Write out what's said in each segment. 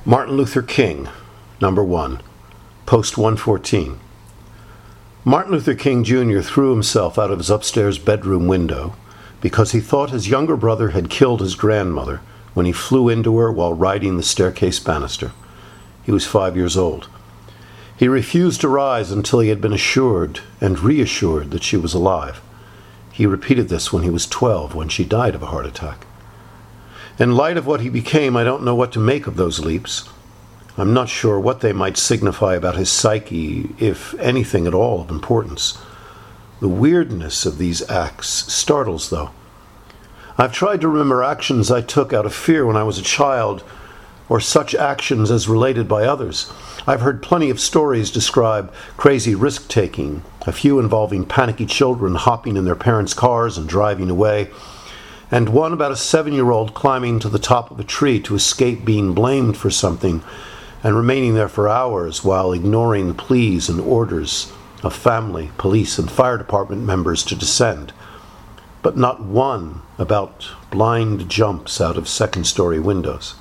Martin Luther King, number 1, post 114. Martin Luther King Jr. threw himself out of his upstairs bedroom window because he thought his younger brother had killed his grandmother when he flew into her while riding the staircase banister. He was 5 years old. He refused to rise until he had been assured and reassured that she was alive. He repeated this when he was 12, when she died of a heart attack. In light of what he became, I don't know what to make of those leaps. I'm not sure what they might signify about his psyche, if anything at all of importance. The weirdness of these acts startles, though. I've tried to remember actions I took out of fear when I was a child, or such actions as related by others. I've heard plenty of stories describe crazy risk-taking, a few involving panicky children hopping in their parents' cars and driving away, and one about a 7-year-old climbing to the top of a tree to escape being blamed for something and remaining there for hours while ignoring the pleas and orders of family, police, and fire department members to descend. But not one about blind jumps out of second-story windows.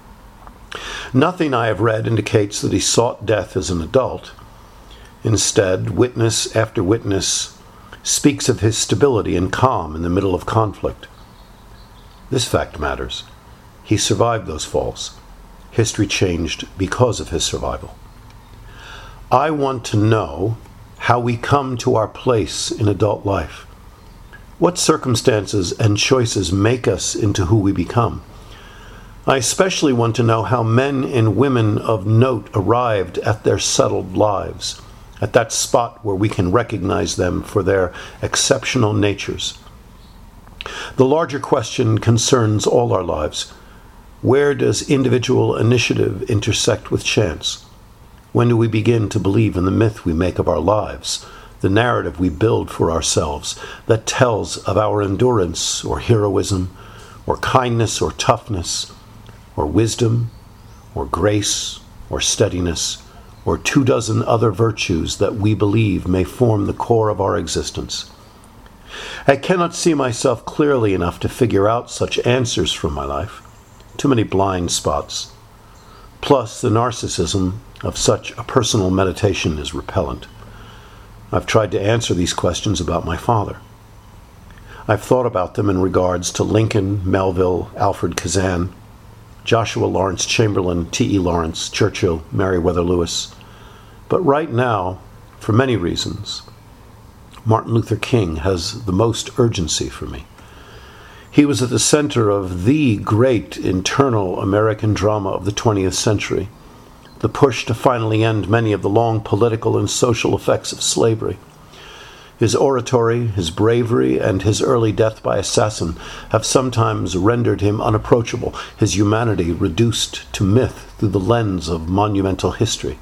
Nothing I have read indicates that he sought death as an adult. Instead, witness after witness speaks of his stability and calm in the middle of conflict. This fact matters. He survived those falls. History changed because of his survival. I want to know how we come to our place in adult life. What circumstances and choices make us into who we become? I especially want to know how men and women of note arrived at their settled lives, at that spot where we can recognize them for their exceptional natures. The larger question concerns all our lives. Where does individual initiative intersect with chance? When do we begin to believe in the myth we make of our lives, the narrative we build for ourselves that tells of our endurance or heroism, or kindness or toughness, or wisdom, or grace, or steadiness, or 24 other virtues that we believe may form the core of our existence? I cannot see myself clearly enough to figure out such answers from my life. Too many blind spots. Plus, the narcissism of such a personal meditation is repellent. I've tried to answer these questions about my father. I've thought about them in regards to Lincoln, Melville, Alfred Kazan, Joshua Lawrence Chamberlain, T.E. Lawrence, Churchill, Meriwether Lewis. But right now, for many reasons, Martin Luther King has the most urgency for me. He was at the center of the great internal American drama of the 20th century, the push to finally end many of the long political and social effects of slavery. His oratory, his bravery, and his early death by assassin have sometimes rendered him unapproachable, his humanity reduced to myth through the lens of monumental history.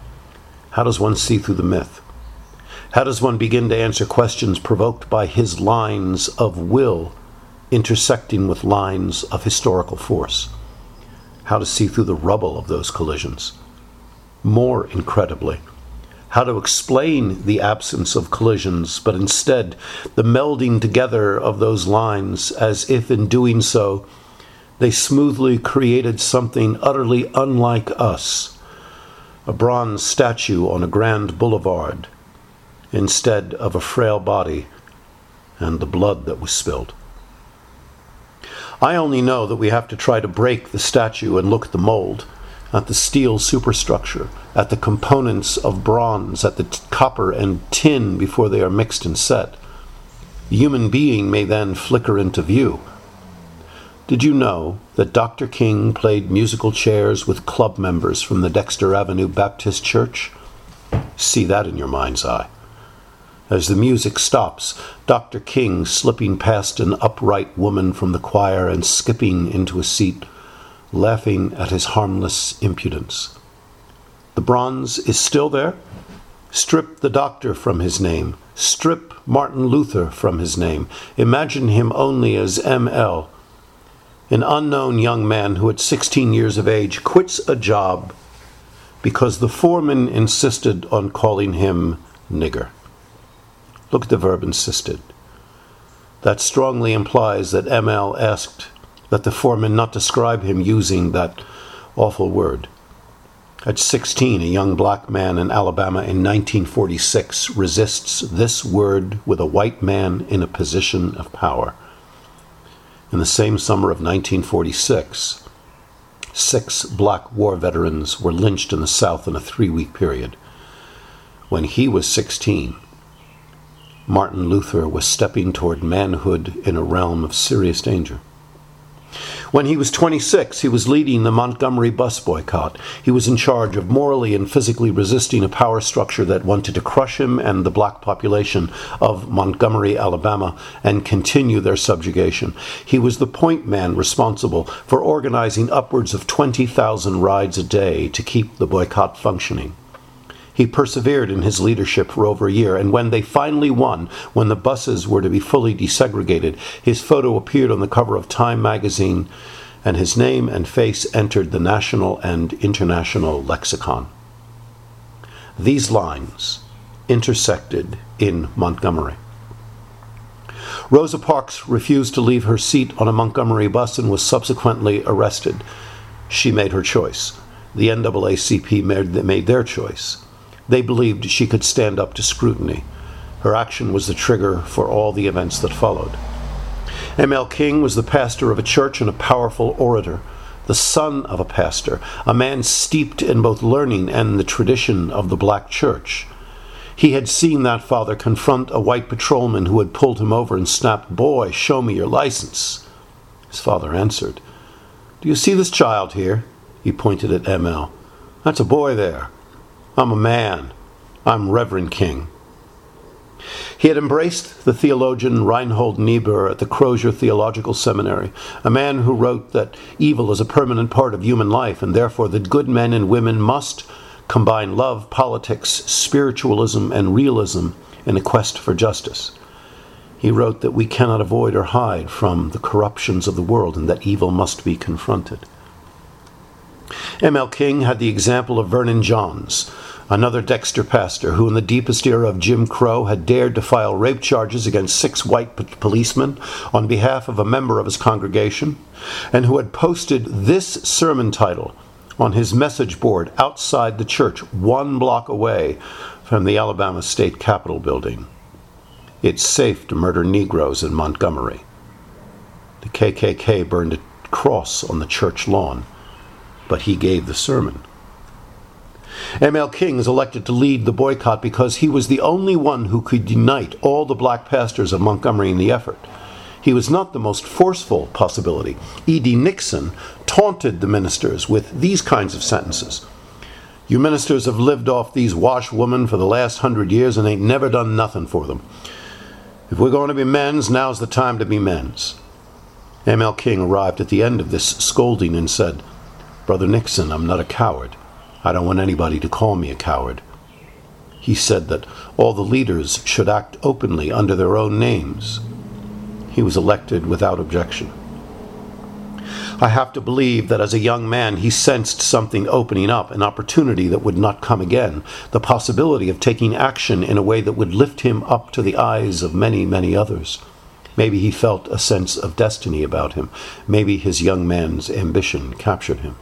How does one see through the myth? How does one begin to answer questions provoked by his lines of will intersecting with lines of historical force? How to see through the rubble of those collisions? More incredibly, how to explain the absence of collisions, but instead the melding together of those lines as if in doing so they smoothly created something utterly unlike us, a bronze statue on a grand boulevard, instead of a frail body and the blood that was spilled. I only know that we have to try to break the statue and look at the mold, at the steel superstructure, at the components of bronze, at the copper and tin before they are mixed and set. The human being may then flicker into view. Did you know that Dr. King played musical chairs with club members from the Dexter Avenue Baptist Church? See that in your mind's eye. As the music stops, Dr. King slipping past an upright woman from the choir and skipping into a seat, laughing at his harmless impudence. The bronze is still there? Strip the doctor from his name. Strip Martin Luther from his name. Imagine him only as M.L., an unknown young man who at 16 years of age quits a job because the foreman insisted on calling him nigger. Look at the verb insisted. That strongly implies that M.L. asked that the foreman not describe him using that Awful word. At 16, a young black man in Alabama in 1946 resists this word with a white man in a position of power. In the same summer of 1946, 6 black war veterans were lynched in the South in a 3-week period. When he was 16, Martin Luther was stepping toward manhood in a realm of serious danger. When he was 26, he was leading the Montgomery bus boycott. He was in charge of morally and physically resisting a power structure that wanted to crush him and the black population of Montgomery, Alabama, and continue their subjugation. He was the point man responsible for organizing upwards of 20,000 rides a day to keep the boycott functioning. He persevered in his leadership for over a year, and when they finally won, when the buses were to be fully desegregated, his photo appeared on the cover of Time magazine, and his name and face entered the national and international lexicon. These lines intersected in Montgomery. Rosa Parks refused to leave her seat on a Montgomery bus and was subsequently arrested. She made her choice. The NAACP made their choice. They believed she could stand up to scrutiny. Her action was the trigger for all the events that followed. M.L. King was the pastor of a church and a powerful orator, the son of a pastor, a man steeped in both learning and the tradition of the black church. He had seen that father confront a white patrolman who had pulled him over and snapped, "Boy, show me your license." His father answered, "Do you see this child here?" He pointed at M.L. "That's a boy there. I'm a man. I'm Reverend King." He had embraced the theologian Reinhold Niebuhr at the Crozier Theological Seminary, a man who wrote that evil is a permanent part of human life, and therefore that good men and women must combine love, politics, spiritualism, and realism in a quest for justice. He wrote that we cannot avoid or hide from the corruptions of the world, and that evil must be confronted. M.L. King had the example of Vernon Johns, another Dexter pastor who in the deepest era of Jim Crow had dared to file rape charges against 6 white policemen on behalf of a member of his congregation, and who had posted this sermon title on his message board outside the church 1 block away from the Alabama State Capitol building. "It's safe to murder Negroes in Montgomery." The KKK burned a cross on the church lawn, but he gave the sermon. M.L. King is elected to lead the boycott because he was the only one who could unite all the black pastors of Montgomery in the effort. He was not the most forceful possibility. E.D. Nixon taunted the ministers with these kinds of sentences. "You ministers have lived off these washwomen for the last 100 years and ain't never done nothing for them. If we're going to be men's, now's the time to be men's." M.L. King arrived at the end of this scolding and said, "Brother Nixon, I'm not a coward. I don't want anybody to call me a coward." He said that all the leaders should act openly under their own names. He was elected without objection. I have to believe that as a young man he sensed something opening up, an opportunity that would not come again, the possibility of taking action in a way that would lift him up to the eyes of many, many others. Maybe he felt a sense of destiny about him. Maybe his young man's ambition captured him.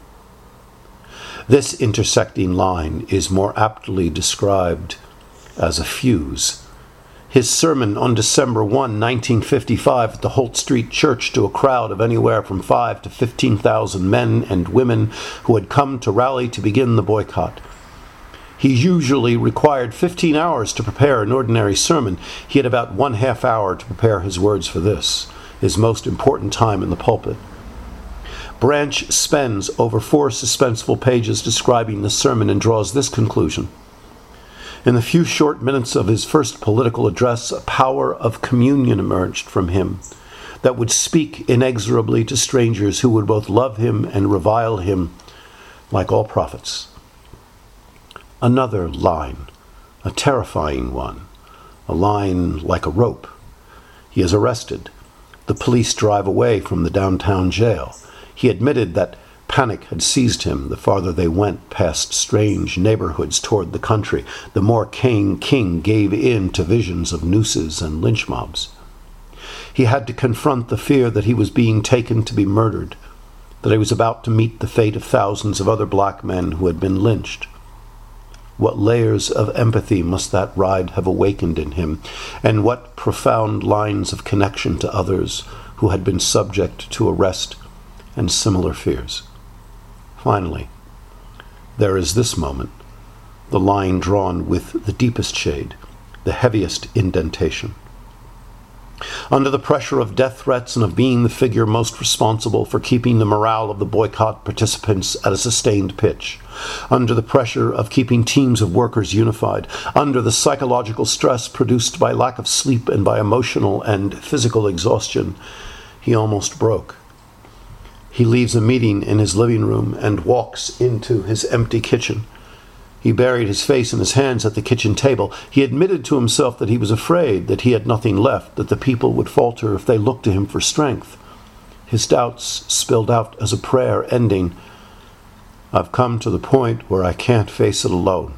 This intersecting line is more aptly described as a fuse. His sermon on December 1, 1955 at the Holt Street Church to a crowd of anywhere from 5,000 to 15,000 men and women who had come to rally to begin the boycott. He usually required 15 hours to prepare an ordinary sermon. He had about 1/2 hour to prepare his words for this, his most important time in the pulpit. Branch spends over 4 suspenseful pages describing the sermon and draws this conclusion. In the few short minutes of his first political address, a power of communion emerged from him that would speak inexorably to strangers who would both love him and revile him, like all prophets. Another line, a terrifying one, a line like a rope. He is arrested. The police drive away from the downtown jail. He admitted that panic had seized him the farther they went past strange neighborhoods toward the country, the more King gave in to visions of nooses and lynch mobs. He had to confront the fear that he was being taken to be murdered. that he was about to meet the fate of thousands of other black men who had been lynched. What layers of empathy must that ride have awakened in him, and what profound lines of connection to others who had been subject to arrest and similar fears. Finally, there is this moment, the line drawn with the deepest shade, the heaviest indentation. Under the pressure of death threats and of being the figure most responsible for keeping the morale of the boycott participants at a sustained pitch, under the pressure of keeping teams of workers unified, under the psychological stress produced by lack of sleep and by emotional and physical exhaustion, he almost broke. He leaves a meeting in his living room and walks into his empty kitchen. He buried his face in his hands at the kitchen table. He admitted to himself that he was afraid, that he had nothing left, that the people would falter if they looked to him for strength. His doubts spilled out as a prayer, ending, "I've come to the point where I can't face it alone."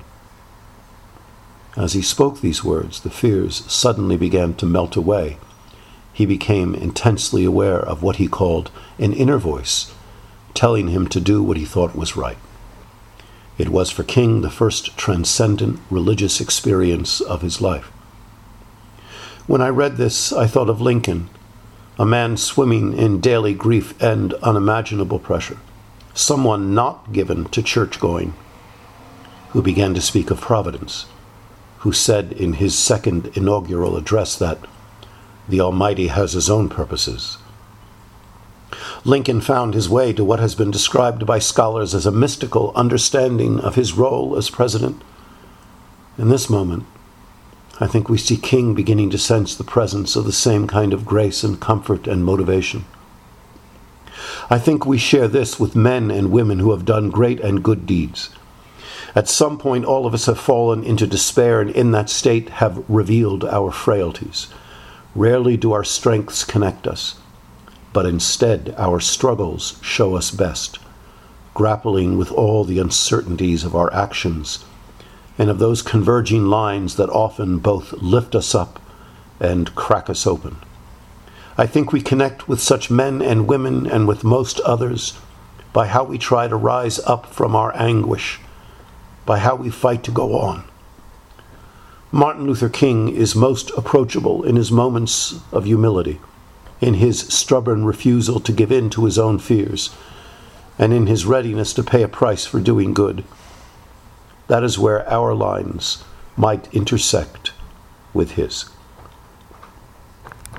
As he spoke these words, the fears suddenly began to melt away. He became intensely aware of what he called an inner voice, telling him to do what he thought was right. It was for King the first transcendent religious experience of his life. When I read this, I thought of Lincoln, a man swimming in daily grief and unimaginable pressure, someone not given to church-going, who began to speak of providence, who said in his second inaugural address that the Almighty has his own purposes. Lincoln found his way to what has been described by scholars as a mystical understanding of his role as president. In this moment, I think we see King beginning to sense the presence of the same kind of grace and comfort and motivation. I think we share this with men and women who have done great and good deeds. At some point, all of us have fallen into despair, and in that state have revealed our frailties. Rarely do our strengths connect us, but instead our struggles show us best, grappling with all the uncertainties of our actions and of those converging lines that often both lift us up and crack us open. I think we connect with such men and women and with most others by how we try to rise up from our anguish, by how we fight to go on. Martin Luther King is most approachable in his moments of humility, in his stubborn refusal to give in to his own fears, and in his readiness to pay a price for doing good. That is where our lines might intersect with his.